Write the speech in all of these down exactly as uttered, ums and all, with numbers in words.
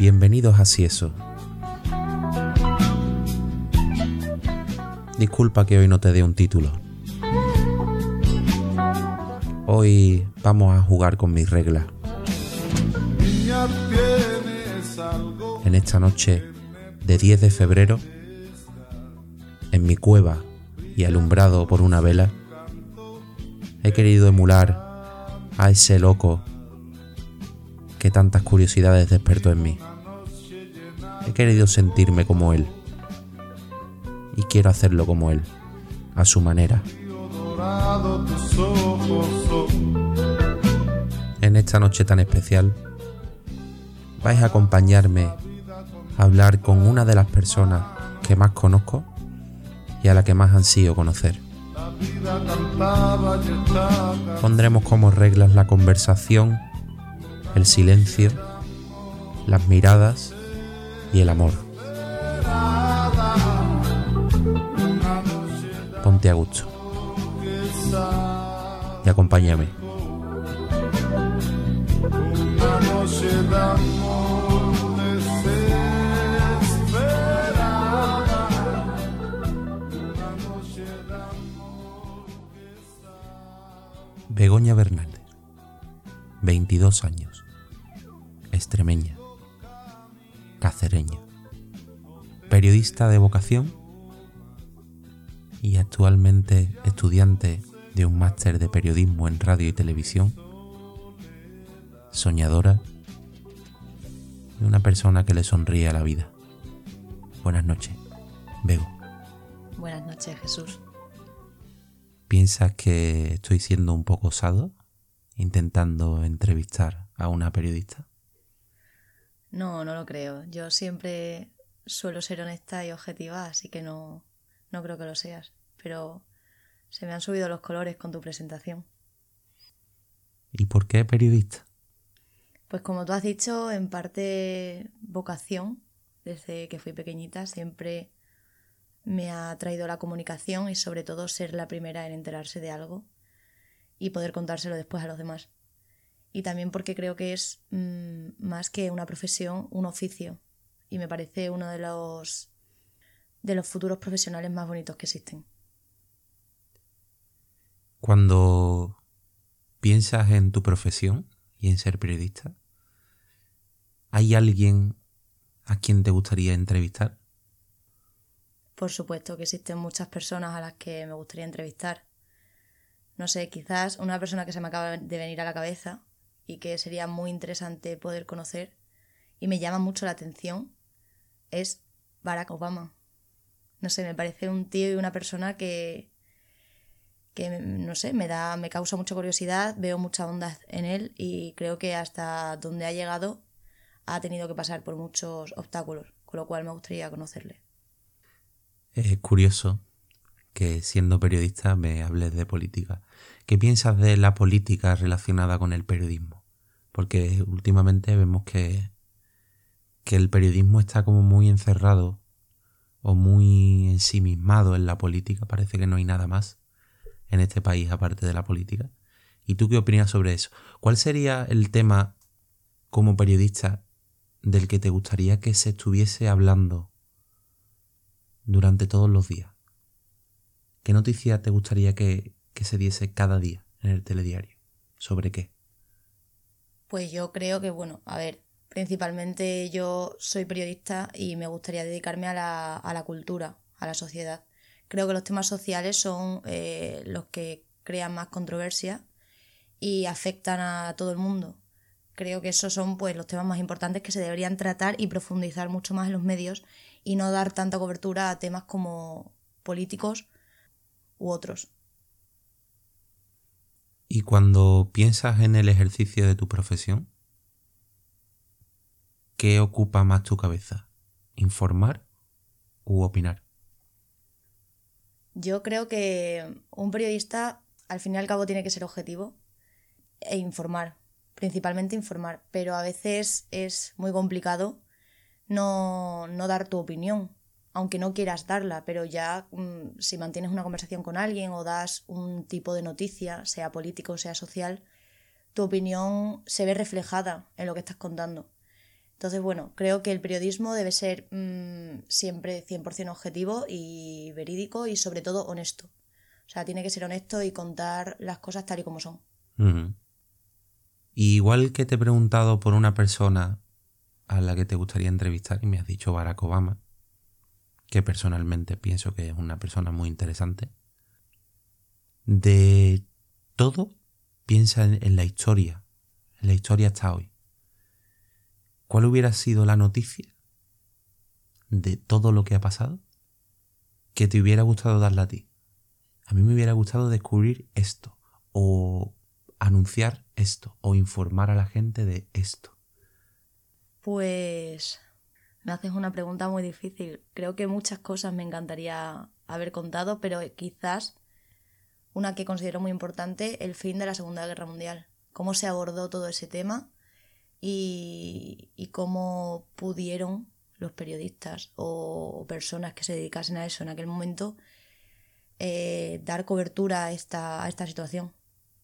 Bienvenidos a Cieso. Disculpa que hoy no te dé un título. Hoy vamos a jugar con mis reglas. En esta noche de diez de febrero, en mi cueva y alumbrado por una vela, he querido emular a ese loco que tantas curiosidades despertó en mí. He querido sentirme como él y quiero hacerlo como él, a su manera. En esta noche tan especial vais a acompañarme a hablar con una de las personas que más conozco y a la que más ansío conocer. Pondremos como reglas la conversación, el silencio, las miradas y el amor. Ponte a gusto y acompáñame. Begoña Bernández, veintidós años, extremeña, cacereña, periodista de vocación y actualmente estudiante de un máster de periodismo en radio y televisión, soñadora y una persona que le sonríe a la vida. Buenas noches, Bego. Buenas noches, Jesús. ¿Piensas que estoy siendo un poco osado intentando entrevistar a una periodista? No, no lo creo. Yo siempre suelo ser honesta y objetiva, así que no, no creo que lo seas. Pero se me han subido los colores con tu presentación. ¿Y por qué periodista? Pues como tú has dicho, en parte vocación. Desde que fui pequeñita siempre me ha traído la comunicación y sobre todo ser la primera en enterarse de algo y poder contárselo después a los demás. Y también porque creo que es mmm, más que una profesión, un oficio. Y me parece uno de los, de los futuros profesionales más bonitos que existen. Cuando piensas en tu profesión y en ser periodista, ¿hay alguien a quien te gustaría entrevistar? Por supuesto que existen muchas personas a las que me gustaría entrevistar. No sé, quizás una persona que se me acaba de venir a la cabeza y que sería muy interesante poder conocer y me llama mucho la atención es Barack Obama. No sé, me parece un tío y una persona que, que no sé, me da, me causa mucha curiosidad, veo mucha bondad en él y creo que hasta donde ha llegado ha tenido que pasar por muchos obstáculos, con lo cual me gustaría conocerle. Es curioso que siendo periodista me hables de política. ¿Qué piensas de la política relacionada con el periodismo? Porque últimamente vemos que, que el periodismo está como muy encerrado o muy ensimismado en la política. Parece que no hay nada más en este país aparte de la política. ¿Y tú qué opinas sobre eso? ¿Cuál sería el tema como periodista del que te gustaría que se estuviese hablando durante todos los días? ¿Qué noticia te gustaría que, que se diese cada día en el telediario? ¿Sobre qué? Pues yo creo que, bueno, a ver, principalmente yo soy periodista y me gustaría dedicarme a la, a la cultura, a la sociedad. Creo que los temas sociales son eh, los que crean más controversia y afectan a todo el mundo. Creo que esos son pues los temas más importantes que se deberían tratar y profundizar mucho más en los medios y no dar tanta cobertura a temas como políticos u otros. Y cuando piensas en el ejercicio de tu profesión, ¿qué ocupa más tu cabeza? ¿Informar u opinar? Yo creo que un periodista al fin y al cabo tiene que ser objetivo e informar, principalmente informar, pero a veces es muy complicado no, no dar tu opinión, aunque no quieras darla, pero ya mmm, si mantienes una conversación con alguien o das un tipo de noticia, sea político o sea social, tu opinión se ve reflejada en lo que estás contando. Entonces, bueno, creo que el periodismo debe ser mmm, siempre cien por ciento objetivo y verídico y sobre todo honesto. O sea, tiene que ser honesto y contar las cosas tal y como son. Uh-huh. Igual que te he preguntado por una persona a la que te gustaría entrevistar y me has dicho Barack Obama, que personalmente pienso que es una persona muy interesante, de todo piensa en, en la historia, en la historia hasta hoy. ¿Cuál hubiera sido la noticia de todo lo que ha pasado que te hubiera gustado darla a ti? A mí me hubiera gustado descubrir esto, o anunciar esto, o informar a la gente de esto. Pues me haces una pregunta muy difícil. Creo que muchas cosas me encantaría haber contado, pero quizás una que considero muy importante, el fin de la Segunda Guerra Mundial. Cómo se abordó todo ese tema y, y cómo pudieron los periodistas o personas que se dedicasen a eso en aquel momento eh, dar cobertura a esta, a esta situación.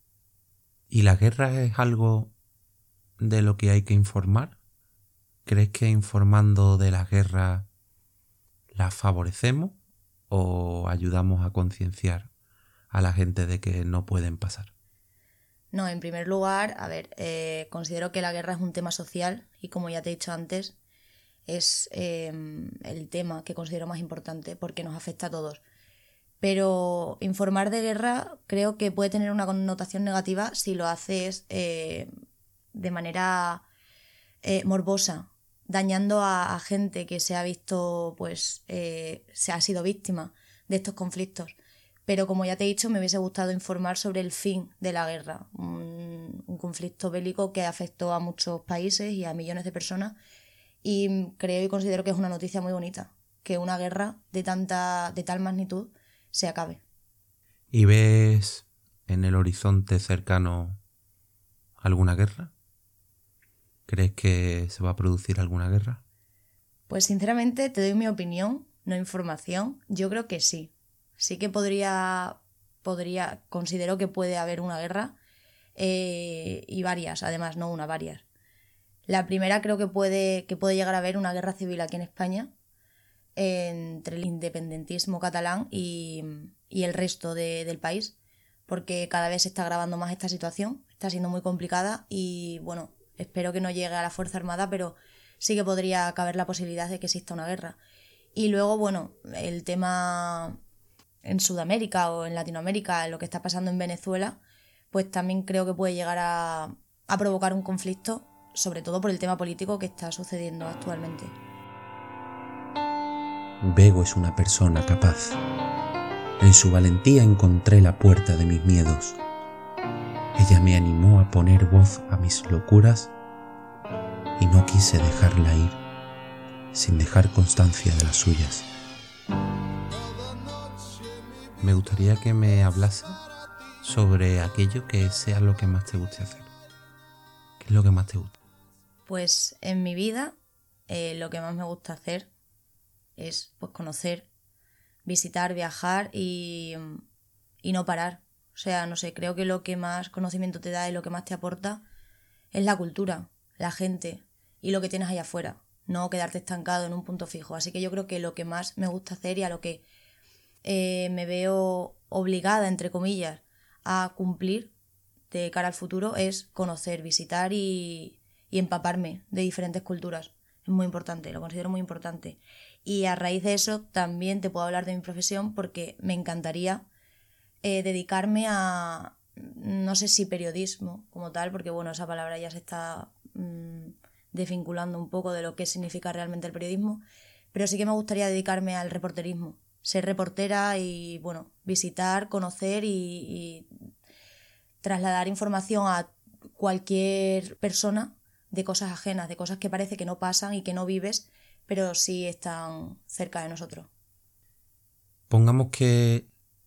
¿Y la guerra es algo de lo que hay que informar? ¿Crees que informando de la guerra la favorecemos o ayudamos a concienciar a la gente de que no pueden pasar? No, en primer lugar, a ver, eh, considero que la guerra es un tema social y como ya te he dicho antes, es eh, el tema que considero más importante porque nos afecta a todos. Pero informar de guerra creo que puede tener una connotación negativa si lo haces eh, de manera eh, morbosa, dañando a, a gente que se ha visto, pues, eh, se ha sido víctima de estos conflictos. Pero como ya te he dicho, me hubiese gustado informar sobre el fin de la guerra, un, un conflicto bélico que afectó a muchos países y a millones de personas y creo y considero que es una noticia muy bonita, que una guerra de tanta, de tal magnitud se acabe. ¿Y ves en el horizonte cercano alguna guerra? ¿Crees que se va a producir alguna guerra? Pues sinceramente te doy mi opinión, no información. Yo creo que sí. Sí que podría, podría, considero que puede haber una guerra eh, y varias, además, no una, varias. La primera creo que puede, que puede llegar a haber una guerra civil aquí en España entre el independentismo catalán y, y el resto de, del país, porque cada vez se está agravando más esta situación, está siendo muy complicada y bueno, espero que no llegue a la Fuerza Armada, pero sí que podría caber la posibilidad de que exista una guerra. Y luego, bueno, el tema en Sudamérica o en Latinoamérica, lo que está pasando en Venezuela, pues también creo que puede llegar a, a provocar un conflicto, sobre todo por el tema político que está sucediendo actualmente. Bego es una persona capaz. En su valentía encontré la puerta de mis miedos. Ella me animó a poner voz a mis locuras y no quise dejarla ir, sin dejar constancia de las suyas. Me gustaría que me hablase sobre aquello que sea lo que más te guste hacer. ¿Qué es lo que más te gusta? Pues en mi vida eh, lo que más me gusta hacer es pues conocer, visitar, viajar y, y no parar. O sea, no sé, creo que lo que más conocimiento te da y lo que más te aporta es la cultura, la gente y lo que tienes allá afuera, no quedarte estancado en un punto fijo. Así que yo creo que lo que más me gusta hacer y a lo que eh, me veo obligada, entre comillas, a cumplir de cara al futuro es conocer, visitar y, y empaparme de diferentes culturas. Es muy importante, lo considero muy importante. Y a raíz de eso también te puedo hablar de mi profesión porque me encantaría eh, dedicarme a, no sé si periodismo como tal, porque bueno, esa palabra ya se está mmm, desvinculando un poco de lo que significa realmente el periodismo, pero sí que me gustaría dedicarme al reporterismo, ser reportera y bueno, visitar, conocer y, y trasladar información a cualquier persona de cosas ajenas, de cosas que parece que no pasan y que no vives, pero sí están cerca de nosotros. Pongamos que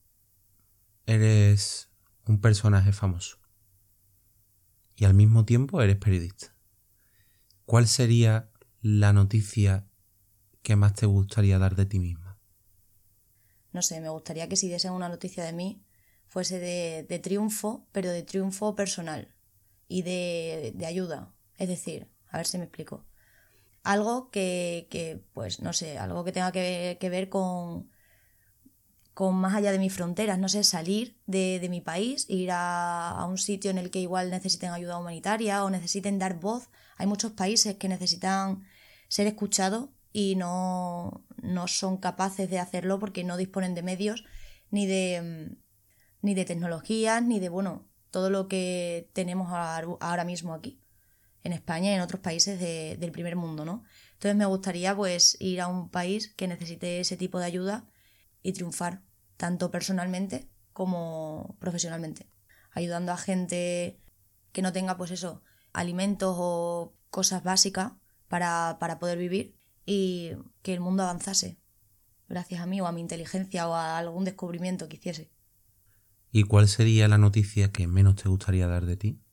eres un personaje famoso y al mismo tiempo eres periodista. ¿Cuál sería la noticia que más te gustaría dar de ti misma? No sé, me gustaría que si diesen una noticia de mí fuese de, de triunfo, pero de triunfo personal y de, de ayuda. Es decir, a ver si me explico. algo que, que pues no sé, algo que tenga que, que ver con, con más allá de mis fronteras, no sé, salir de, de mi país, ir a, a un sitio en el que igual necesiten ayuda humanitaria o necesiten dar voz. Hay muchos países que necesitan ser escuchados y no, no son capaces de hacerlo porque no disponen de medios ni de, ni de tecnologías, ni de, bueno, todo lo que tenemos ahora mismo aquí, en España y en otros países de, del primer mundo, ¿no? Entonces me gustaría pues ir a un país que necesite ese tipo de ayuda y triunfar, tanto personalmente como profesionalmente, ayudando a gente que no tenga pues eso, alimentos o cosas básicas para, para poder vivir y que el mundo avanzase gracias a mí o a mi inteligencia o a algún descubrimiento que hiciese. ¿Y cuál sería la noticia que menos te gustaría dar de ti?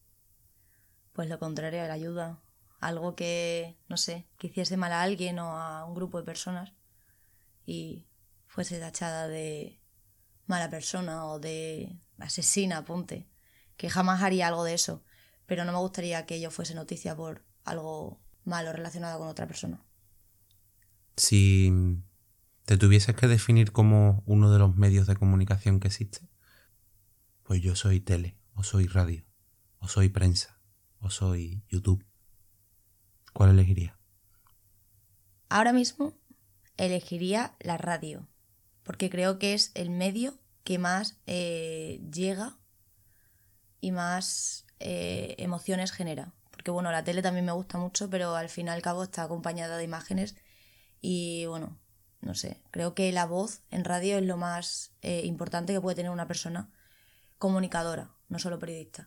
Pues lo contrario de la ayuda. Algo que, no sé, que hiciese mal a alguien o a un grupo de personas y fuese tachada de mala persona o de asesina, ponte. Que jamás haría algo de eso. Pero no me gustaría que yo fuese noticia por algo malo relacionado con otra persona. Si te tuvieses que definir como uno de los medios de comunicación que existe, pues yo soy tele, o soy radio, o soy prensa, o soy YouTube. ¿Cuál elegiría? Ahora mismo elegiría la radio, porque creo que es el medio que más eh, llega y más eh, emociones genera. Porque bueno, la tele también me gusta mucho, pero al fin y al cabo está acompañada de imágenes y bueno, no sé, creo que la voz en radio es lo más eh, importante que puede tener una persona comunicadora, no solo periodista.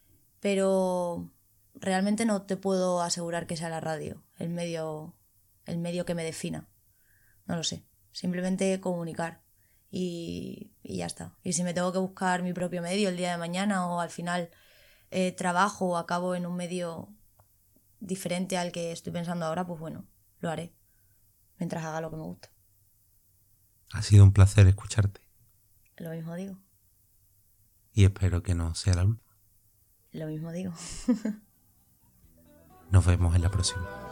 Pero realmente no te puedo asegurar que sea la radio el medio, el medio que me defina. No lo sé. Simplemente comunicar y, y ya está. Y si me tengo que buscar mi propio medio el día de mañana o al final eh, trabajo o acabo en un medio diferente al que estoy pensando ahora, pues bueno, lo haré mientras haga lo que me gusta. Ha sido un placer escucharte. Lo mismo digo. Y espero que no sea la última. Lo mismo digo. Nos vemos en la próxima.